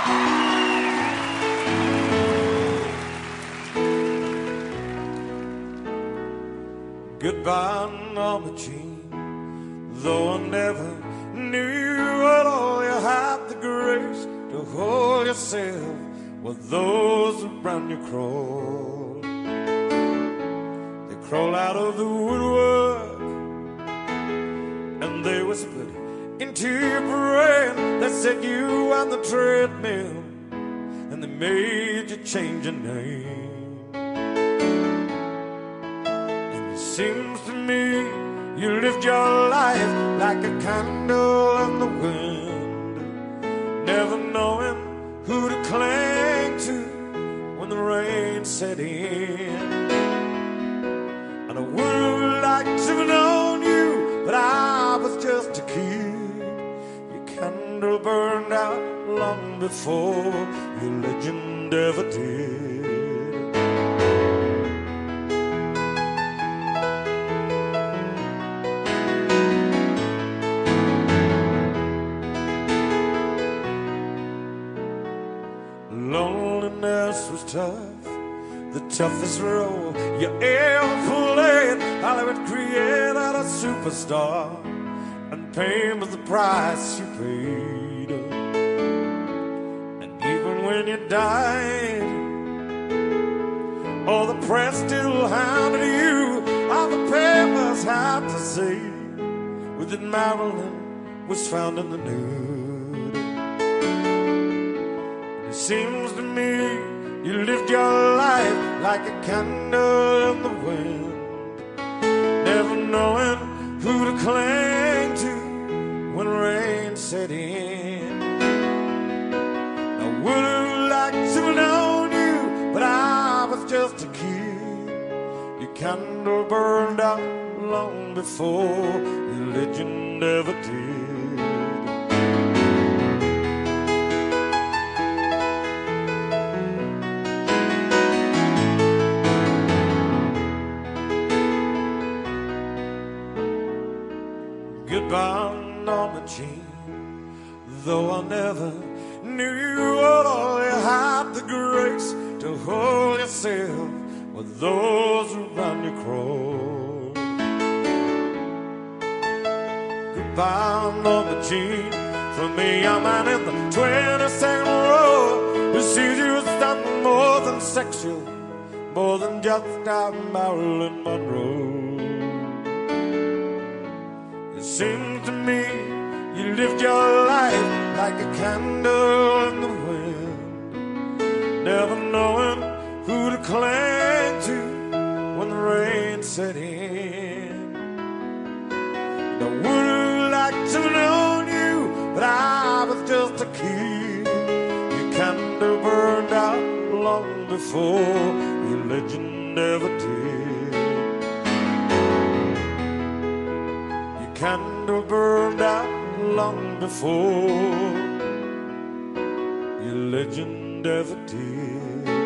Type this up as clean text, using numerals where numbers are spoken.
Goodbye, Norma Jean, though I never knew at all, you had the grace to hold yourself while those around you crawl. They crawl out of the woodwork and they whispered into your brain. They set you on the treadmill and they made you change your name. Seems to me you lived your life like a candle in the wind, never knowing who to cling to when the rain set in. And I would have liked to have known you, but I was just a kid. Your candle burned out long before your legend ever did. Loneliness was tough, the toughest role you ever played. Hollywood created a superstar, and pain was the price you paid. And even when you died, all the press still hounded you. All the papers had to say was that Marilyn was found in the nude. Seems to me you lived your life like a candle in the wind, never knowing who to cling to when rain set in. I would have liked to have known you, but I was just a kid. Your candle burned out long before your legend ever did. Goodbye, Norma Jean, though I never knew you at all, you had the grace to hold yourself while those around you crawl. Goodbye, Norma Jean, from me, a man in the 22nd row who sees you as something more than sexual, more than just a Marilyn Monroe. Seems to me you lived your life like a candle in the wind, never knowing who to cling to when the rain set in. And I would have liked to have known you, but I was just a kid. Your candle burned out long before your legend ever did. Candle burned out long before your legend ever did.